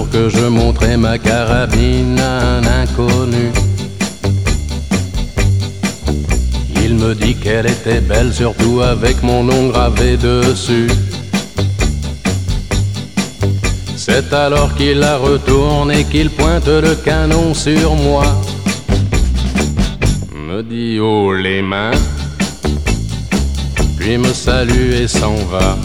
jour que je montrais ma carabine à un inconnu, il me dit qu'elle était belle, surtout avec mon nom gravé dessus. C'est alors qu'il la retourne et qu'il pointe le canon sur moi, me dit haut les mains, puis me salue et s'en va.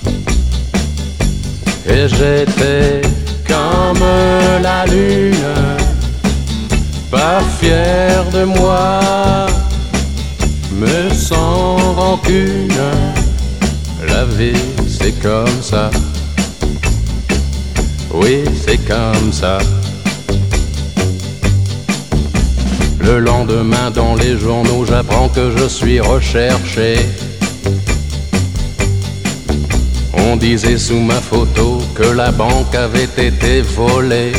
Et j'étais comme la lune, pas fier de moi, mais sans rancune. La vie c'est comme ça, oui c'est comme ça. Le lendemain dans les journaux j'apprends que je suis recherché. On disait sous ma photo que la banque avait été volée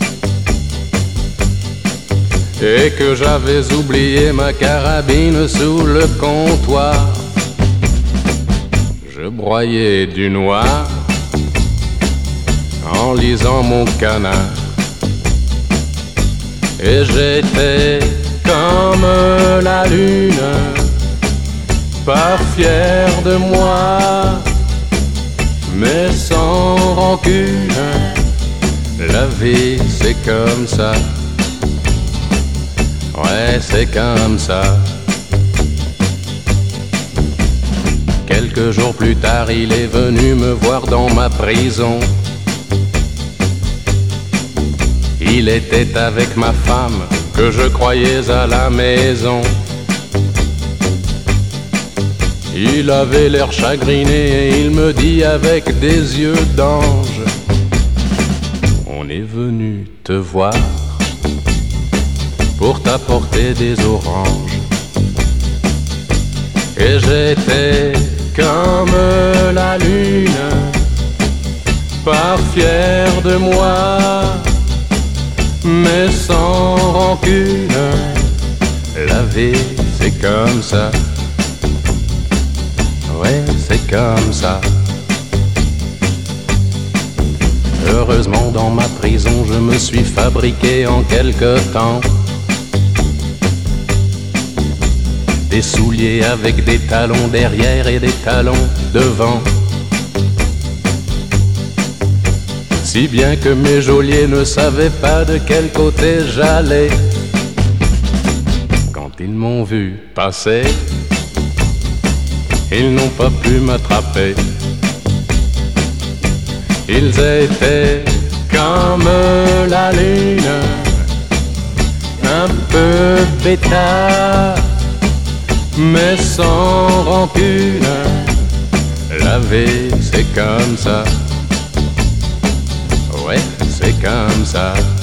et que j'avais oublié ma carabine sous le comptoir. Je broyais du noir en lisant mon canard, et j'étais comme la lune, pas fier de moi, mais sans rancune. La vie c'est comme ça, ouais c'est comme ça. Quelques jours plus tard il est venu me voir dans ma prison. Il était avec ma femme que je croyais à la maison. Il avait l'air chagriné et il me dit avec des yeux d'ange: on est venu te voir pour t'apporter des oranges. Et j'étais comme la lune, pas fier de moi, mais sans rancune. La vie c'est comme ça, ouais c'est comme ça. Heureusement dans ma prison je me suis fabriqué en quelque temps des souliers avec des talons derrière et des talons devant, si bien que mes geôliers ne savaient pas de quel côté j'allais. Quand ils m'ont vu passer, ils n'ont pas pu m'attraper. Ils étaient comme la lune, un peu bêta, mais sans rancune. La vie c'est comme ça, ouais c'est comme ça.